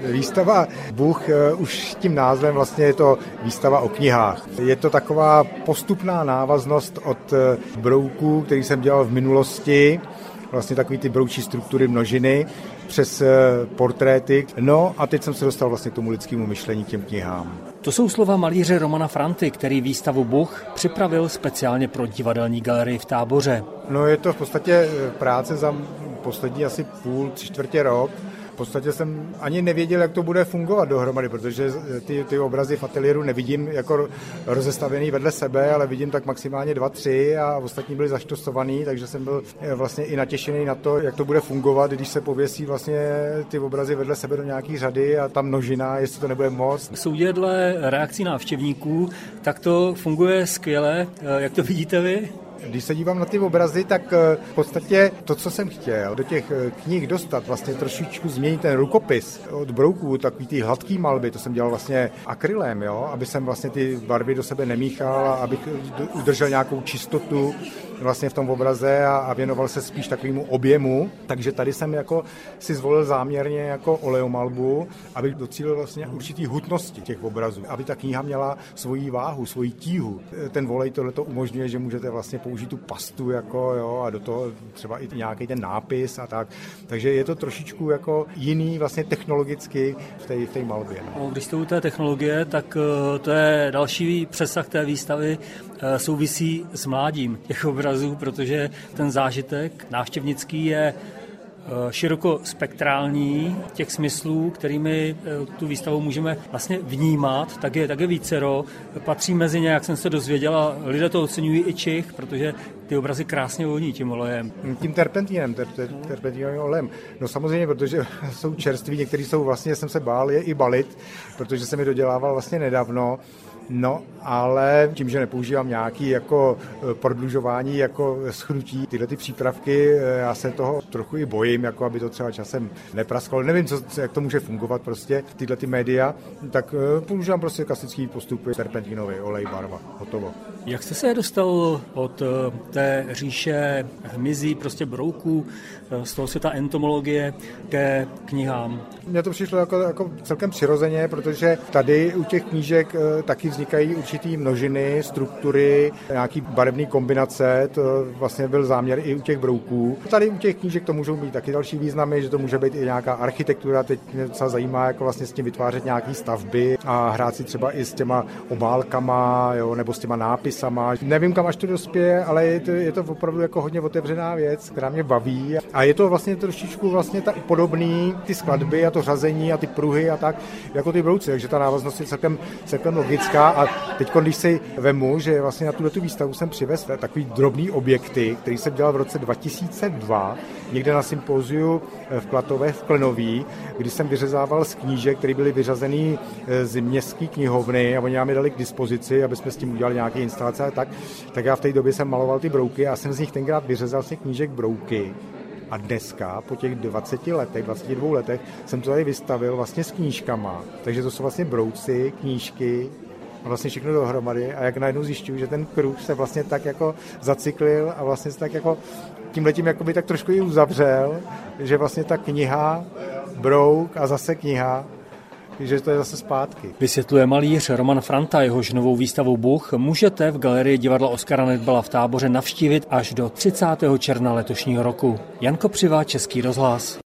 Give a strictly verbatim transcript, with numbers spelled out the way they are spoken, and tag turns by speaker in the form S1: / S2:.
S1: Výstava Bůh už tím názvem vlastně je to výstava o knihách. Je to taková postupná návaznost od brouků, který jsem dělal v minulosti, vlastně takový ty broučí struktury množiny, přes portréty. No a teď jsem se dostal vlastně k tomu lidskému myšlení, k těm knihám.
S2: To jsou slova malíře Romana Franty, který výstavu Bůh připravil speciálně pro divadelní galerii v Táboře.
S1: No je to v podstatě práce za poslední asi půl, tři čtvrtě rok. V podstatě jsem ani nevěděl, jak to bude fungovat dohromady, protože ty, ty obrazy v ateliéru nevidím jako rozestavený vedle sebe, ale vidím tak maximálně dva, tři a ostatní byli zaštosovaný, takže jsem byl vlastně i natěšený na to, jak to bude fungovat, když se pověsí vlastně ty obrazy vedle sebe do nějaký řady a ta množina, jestli to nebude moc.
S2: Soudě dle reakcí návštěvníků, tak to funguje skvěle. Jak to vidíte vy?
S1: Když se dívám na ty obrazy, tak v podstatě to, co jsem chtěl, do těch knih dostat, vlastně trošičku změnit ten rukopis od brouků, takový ty hladký malby, to jsem dělal vlastně akrylem, jo, aby jsem vlastně ty barvy do sebe nemíchal a abych udržel nějakou čistotu vlastně v tom obraze a, a věnoval se spíš takovému objemu. Takže tady jsem jako si zvolil záměrně jako oleomalbu, abych docílil vlastně určitý hutnosti těch obrazů, aby ta kniha měla svoji váhu, svoji tíhu. Ten volej tohleto umožňuje, že můžete vlastně použít tu pastu jako, jo, a do toho třeba i nějaký ten nápis a tak. Takže je to trošičku jako jiný vlastně technologicky v té, v té malbě.
S2: No. Když jste u té technologie, tak to je další přesah té výstavy, souvisí s mládím těch obrazů, protože ten zážitek návštěvnický je širokospektrální těch smyslů, kterými tu výstavu můžeme vlastně vnímat, tak je, tak je vícero. Patří mezi ně, jak jsem se dozvěděl, a lidé to oceňují i Čich, protože ty obrazy krásně voní tím olejem.
S1: Tím terpentínem, ter, ter, terpentínovým olejem. No samozřejmě, protože jsou čerství, některý jsou vlastně, jsem se bál je i balit, protože jsem je dodělával vlastně nedávno. No, ale tím, že nepoužívám nějaký jako prodlužování, jako schnutí, tyhle ty přípravky, já se toho trochu i bojím, jako aby to třeba časem neprasklo. Nevím, co, jak to může fungovat prostě, tyhle ty média, tak používám prostě klasický postup, terpentínový olej, barva, hotovo.
S2: Jak jste se dostal od té říše hmyzí, prostě brouků, z toho světa entomologie ke knihám?
S1: Mně to přišlo jako, jako celkem přirozeně, protože tady u těch knížek taky vznikají určitý množiny, struktury, nějaký barevný kombinace, to vlastně byl záměr i u těch brouků. Tady u těch knížek to můžou být taky další významy, že to může být i nějaká architektura, teď mě docela zajímá, jako vlastně s tím vytvářet nějaký stavby a hrát si třeba i s těma obálkama, jo, nebo s těma nápisama. Nevím, kam až to dospěje, ale je to, je to opravdu jako hodně otevřená věc, která mě baví. A je to vlastně trošičku vlastně tak podobný, ty skladby a to řazení a ty pruhy a tak, jako ty brouci, takže ta návaznost je celkem, celkem logická. A teď, když si vemu, že vlastně na tuto výstavu jsem přivez takový drobný objekty, který jsem dělal v roce dva tisíce dva, někde na sympóziu v Klatově v Klenoví, kdy jsem vyřezával z knížek, které byly vyřazený z městské knihovny a oni nám je dali k dispozici, aby jsme s tím udělali nějaké instalace a tak, tak já v té době jsem maloval ty brouky a jsem z nich tenkrát vyřezal si knížek brouky. A dneska, po těch dvaceti letech, dvaceti dvou letech, jsem to tady vystavil vlastně s knížkama. Takže to jsou vlastně brouci, knížky a vlastně všechno dohromady. A jak najednou zjišťuju, že ten kruh se vlastně tak jako zacyklil a vlastně se tak jako tímhletím jakoby tak trošku i uzavřel, že vlastně ta kniha, brouk a zase kniha, že to je zase zpátky.
S2: Vysvětluje malíř Roman Franta, jehož novou výstavu Bůh můžete v galerii divadla Oskara Nedbala v Táboře navštívit až do třicátého června letošního roku. Jan Kopřiva, Český rozhlas.